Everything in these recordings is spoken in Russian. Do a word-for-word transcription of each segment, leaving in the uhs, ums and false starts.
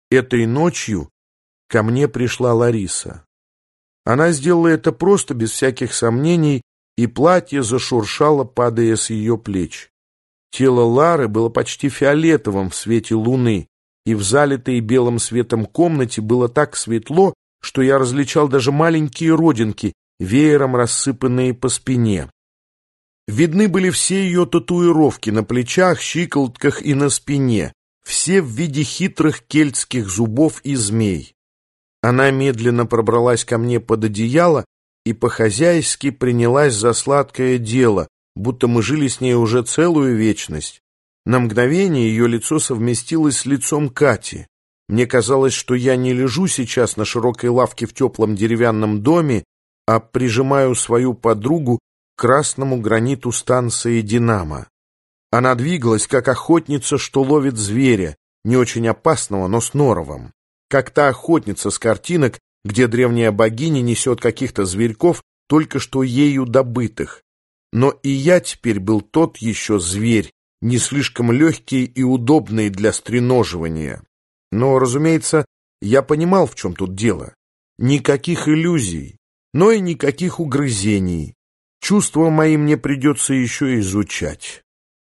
Этой ночью ко мне пришла Лариса. Она сделала это просто, без всяких сомнений, и платье зашуршало, падая с ее плеч. Тело Лары было почти фиолетовым в свете луны, и в залитой белым светом комнате было так светло, что я различал даже маленькие родинки, веером рассыпанные по спине. Видны были все ее татуировки на плечах, щиколотках и на спине, все в виде хитрых кельтских зубов и змей. Она медленно пробралась ко мне под одеяло и по-хозяйски принялась за сладкое дело, будто мы жили с ней уже целую вечность. На мгновение ее лицо совместилось с лицом Кати. Мне казалось, что я не лежу сейчас на широкой лавке в теплом деревянном доме, а прижимаю свою подругу к красному граниту станции «Динамо». Она двигалась, как охотница, что ловит зверя, не очень опасного, но с норовом. Как та охотница с картинок, где древняя богиня несет каких-то зверьков, только что ею добытых. Но и я теперь был тот еще зверь, не слишком легкий и удобный для стреноживания. Но, разумеется, я понимал, в чем тут дело. Никаких иллюзий, но и никаких угрызений. Чувства мои мне придется еще изучать.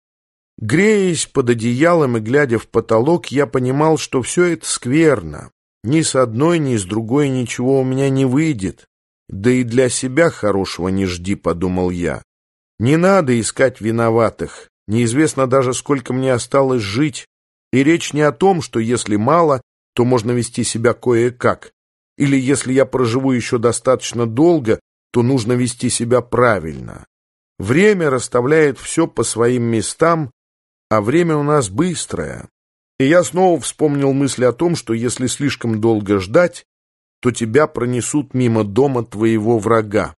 Греясь под одеялом и глядя в потолок, я понимал, что все это скверно. Ни с одной, ни с другой ничего у меня не выйдет. Да и для себя хорошего не жди, подумал я. Не надо искать виноватых. Неизвестно даже, сколько мне осталось жить. И речь не о том, что если мало, то можно вести себя кое-как. Или если я проживу еще достаточно долго, то нужно вести себя правильно. Время расставляет все по своим местам, а время у нас быстрое. И я снова вспомнил мысль о том, что если слишком долго ждать, то тебя пронесут мимо дома твоего врага.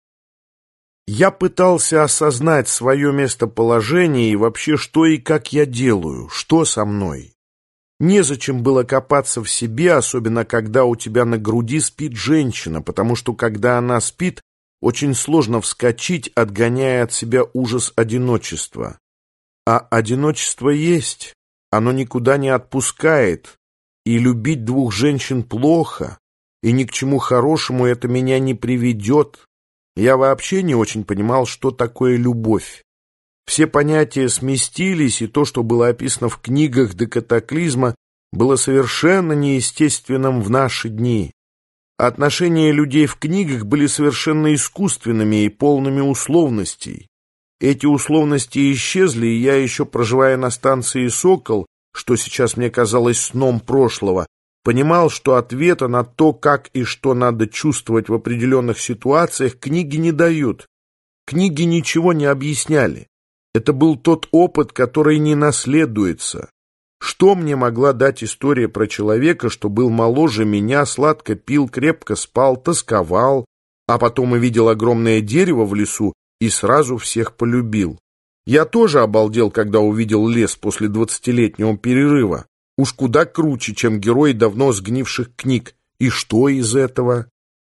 Я пытался осознать свое местоположение и вообще, что и как я делаю, что со мной. Незачем было копаться в себе, особенно когда у тебя на груди спит женщина, потому что когда она спит, очень сложно вскочить, отгоняя от себя ужас одиночества. А одиночество есть, оно никуда не отпускает, и любить двух женщин плохо, и ни к чему хорошему это меня не приведет. Я вообще не очень понимал, что такое любовь. Все понятия сместились, и то, что было описано в книгах до катаклизма, было совершенно неестественным в наши дни. Отношения людей в книгах были совершенно искусственными и полными условностей. Эти условности исчезли, и я, еще проживая на станции «Сокол», что сейчас мне казалось сном прошлого, понимал, что ответа на то, как и что надо чувствовать в определенных ситуациях, книги не дают. Книги ничего не объясняли. Это был тот опыт, который не наследуется. Что мне могла дать история про человека, что был моложе меня, сладко пил, крепко спал, тосковал, а потом увидел огромное дерево в лесу и сразу всех полюбил? Я тоже обалдел, когда увидел лес после двадцатилетнего перерыва. Уж куда круче, чем герои давно сгнивших книг. И что из этого?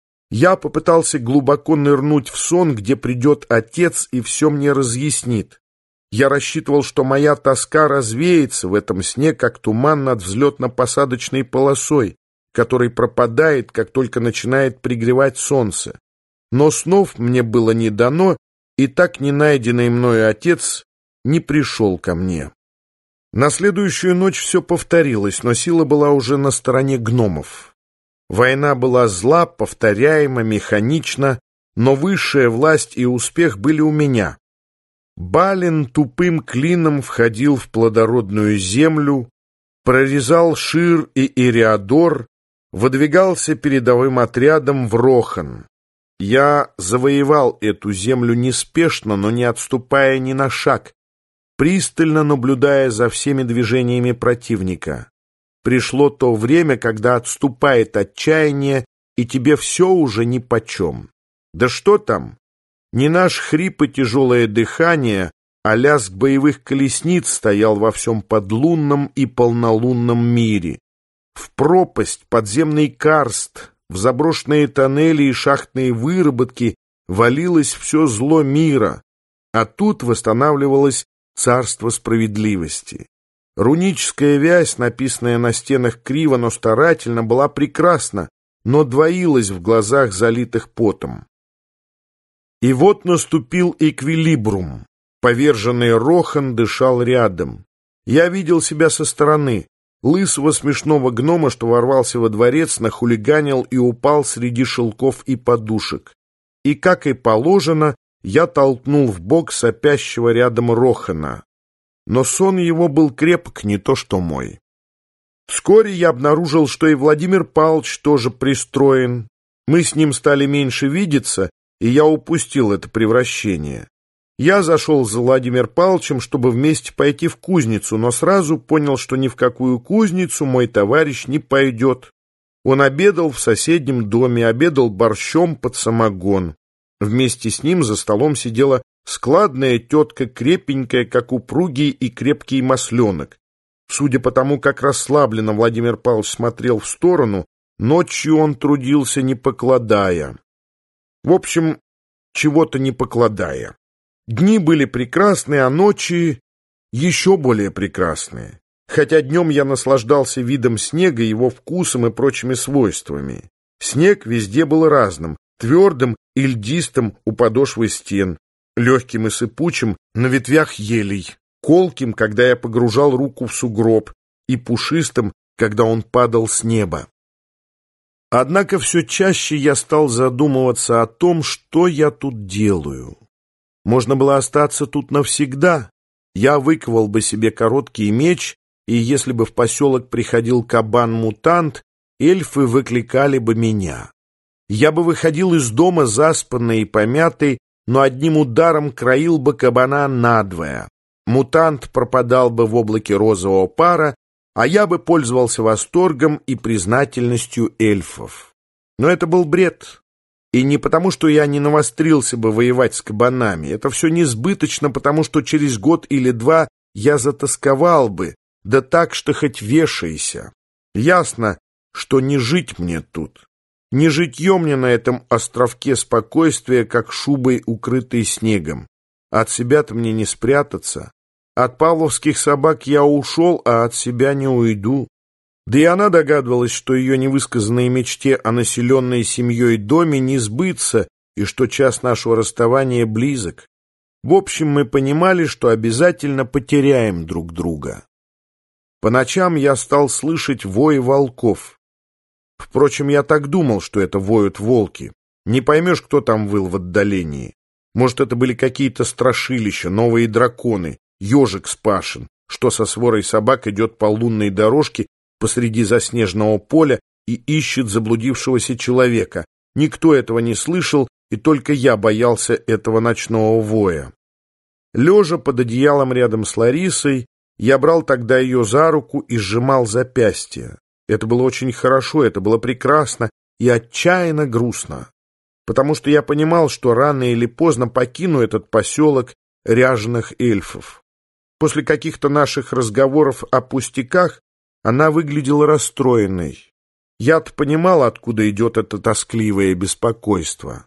Я попытался глубоко нырнуть в сон, где придет отец и все мне разъяснит. Я рассчитывал, что моя тоска развеется в этом сне, как туман над взлетно-посадочной полосой, который пропадает, как только начинает пригревать солнце. Но снов мне было не дано, и так не найденный мною отец не пришел ко мне. На следующую ночь все повторилось, но сила была уже на стороне гномов. Война была зла, повторяема, механична, но высшая власть и успех были у меня. Балин тупым клином входил в плодородную землю, прорезал Шир и Ириадор, выдвигался передовым отрядом в Рохан. Я завоевал эту землю неспешно, но не отступая ни на шаг, пристально наблюдая за всеми движениями противника. Пришло то время, когда отступает отчаяние, и тебе все уже нипочем. Да что там? Не наш хрип и тяжелое дыхание, а лязг боевых колесниц стоял во всем подлунном и полнолунном мире. В пропасть, подземный карст, в заброшенные тоннели и шахтные выработки валилось все зло мира, а тут восстанавливалось царство справедливости. Руническая вязь, написанная на стенах криво, но старательно, была прекрасна, но двоилась в глазах, залитых потом. И вот наступил эквилибрум. Поверженный Рохан дышал рядом. Я видел себя со стороны. Лысого смешного гнома, что ворвался во дворец, нахулиганил и упал среди шелков и подушек. И, как и положено, я толкнул в бок сопящего рядом Рохана. Но сон его был крепок, не то что мой. Вскоре я обнаружил, что и Владимир Павлович тоже пристроен. Мы с ним стали меньше видеться, и я упустил это превращение. Я зашел за Владимиром Павловичем, чтобы вместе пойти в кузницу, но сразу понял, что ни в какую кузницу мой товарищ не пойдет. Он обедал в соседнем доме, обедал борщом под самогон. Вместе с ним за столом сидела складная тетка, крепенькая, как упругий и крепкий масленок. Судя по тому, как расслабленно Владимир Павлович смотрел в сторону, ночью он трудился не покладая. В общем, чего-то не покладая. Дни были прекрасные, а ночи еще более прекрасные. Хотя днем я наслаждался видом снега, его вкусом и прочими свойствами. Снег везде был разным, твердым и льдистым у подошвы стен, легким и сыпучим на ветвях елей, колким, когда я погружал руку в сугроб, и пушистым, когда он падал с неба. Однако все чаще я стал задумываться о том, что я тут делаю. Можно было остаться тут навсегда. Я выковал бы себе короткий меч, и если бы в поселок приходил кабан-мутант, эльфы выкликали бы меня. Я бы выходил из дома заспанный и помятый, но одним ударом краил бы кабана надвое. Мутант пропадал бы в облаке розового пара, а я бы пользовался восторгом и признательностью эльфов. Но это был бред. И не потому, что я не навострился бы воевать с кабанами. Это все несбыточно, потому что через год или два я затосковал бы, да так, что хоть вешайся. Ясно, что не жить мне тут. Не житье мне на этом островке спокойствия, как шубой, укрытой снегом. От себя-то мне не спрятаться. От павловских собак я ушел, а от себя не уйду. Да и она догадывалась, что ее невысказанной мечте о населенной семьей доме не сбыться, и что час нашего расставания близок. В общем, мы понимали, что обязательно потеряем друг друга. По ночам я стал слышать вой волков. Впрочем, я так думал, что это воют волки. Не поймешь, кто там выл в отдалении. Может, это были какие-то страшилища, новые драконы, ежик Спашин, что со сворой собак идет по лунной дорожке посреди заснеженного поля и ищет заблудившегося человека. Никто этого не слышал, и только я боялся этого ночного воя. Лежа под одеялом рядом с Ларисой, я брал тогда ее за руку и сжимал запястье. Это было очень хорошо, это было прекрасно и отчаянно грустно, потому что я понимал, что рано или поздно покину этот поселок ряженых эльфов. После каких-то наших разговоров о пустяках она выглядела расстроенной. Я-то понимал, откуда идет это тоскливое беспокойство.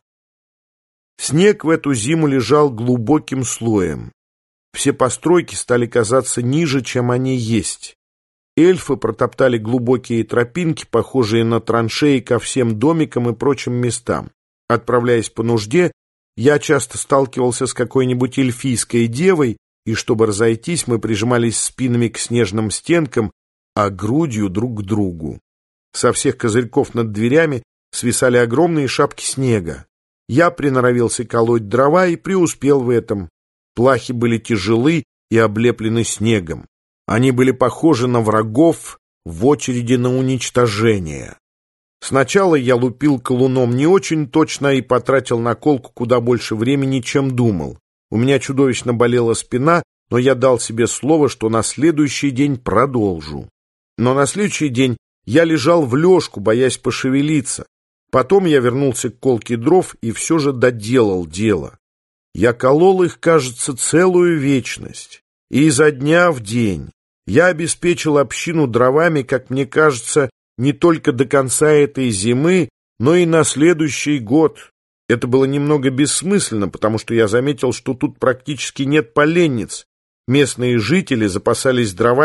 Снег в эту зиму лежал глубоким слоем. Все постройки стали казаться ниже, чем они есть. Эльфы протоптали глубокие тропинки, похожие на траншеи ко всем домикам и прочим местам. Отправляясь по нужде, я часто сталкивался с какой-нибудь эльфийской девой, и чтобы разойтись, мы прижимались спинами к снежным стенкам, а грудью друг к другу. Со всех козырьков над дверями свисали огромные шапки снега. Я приноровился колоть дрова и преуспел в этом. Плахи были тяжелы и облеплены снегом. Они были похожи на врагов в очереди на уничтожение. Сначала я лупил колуном не очень точно и потратил на колку куда больше времени, чем думал. У меня чудовищно болела спина, но я дал себе слово, что на следующий день продолжу. Но на следующий день я лежал в лёжку, боясь пошевелиться. Потом я вернулся к колке дров и все же доделал дело. Я колол их, кажется, целую вечность. И изо дня в день я обеспечил общину дровами, как мне кажется, не только до конца этой зимы, но и на следующий год. Это было немного бессмысленно, потому что я заметил, что тут практически нет поленниц. Местные жители запасались дровами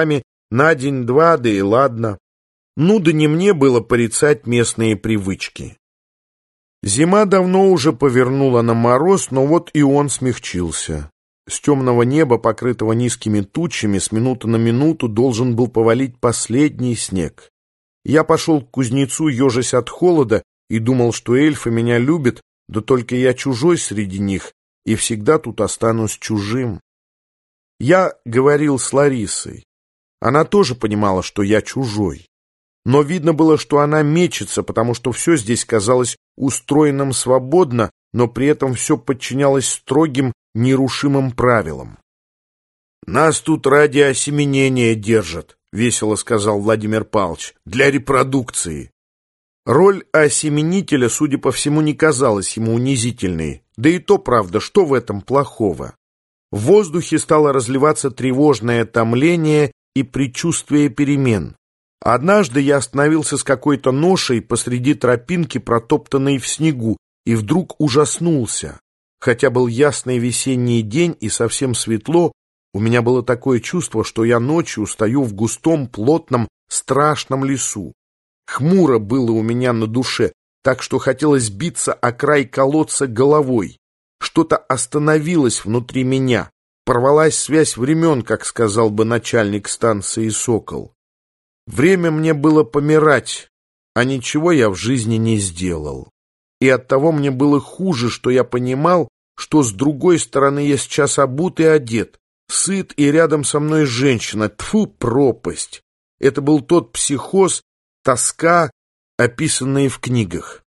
На день-два, да и ладно. Ну да не мне было порицать местные привычки. Зима давно уже повернула на мороз, но вот и он смягчился. С темного неба, покрытого низкими тучами, с минуты на минуту должен был повалить последний снег. Я пошел к кузнецу, ежась от холода, и думал, что эльфы меня любят, да только я чужой среди них, и всегда тут останусь чужим. Я говорил с Ларисой. Она тоже понимала, что я чужой. Но видно было, что она мечется, потому что все здесь казалось устроенным свободно, но при этом все подчинялось строгим, нерушимым правилам. «Нас тут ради осеменения держат», — весело сказал Владимир Павлович, — «для репродукции». Роль осеменителя, судя по всему, не казалась ему унизительной. Да и то правда, что в этом плохого? В воздухе стало разливаться тревожное томление и предчувствие перемен. Однажды я остановился с какой-то ношей посреди тропинки, протоптанной в снегу, и вдруг ужаснулся. Хотя был ясный весенний день и совсем светло, у меня было такое чувство, что я ночью стою в густом, плотном, страшном лесу. Хмуро было у меня на душе, так что хотелось биться о край колодца головой. Что-то остановилось внутри меня, порвалась связь времен, как сказал бы начальник станции «Сокол». Время мне было помирать, а ничего я в жизни не сделал. И оттого мне было хуже, что я понимал, что с другой стороны я сейчас обут и одет, сыт, и рядом со мной женщина. Тьфу, пропасть! Это был тот психоз, тоска, описанные в книгах.